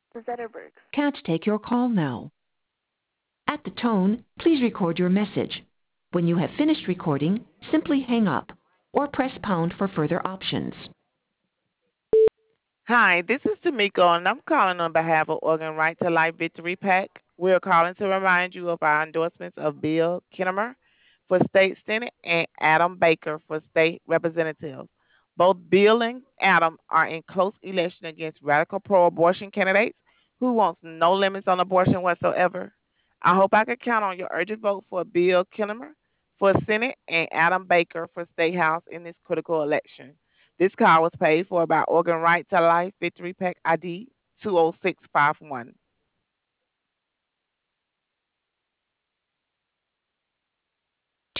Zetterberg. Can't take your call now. At the tone, please record your message. When you have finished recording, simply hang up or press pound for further options. Hi, this is Tamiko, and I'm calling on behalf of Organ Right to Life Victory PAC. We're calling to remind you of our endorsements of Bill Kinnemer for State Senate and Adam Baker for State Representative. Both Bill and Adam are in close election against radical pro-abortion candidates who wants no limits on abortion whatsoever. I hope I can count on your urgent vote for Bill Kinnemer for Senate and Adam Baker for State House in this critical election. This call was paid for by Organ Right to Life Victory Pack ID 20651.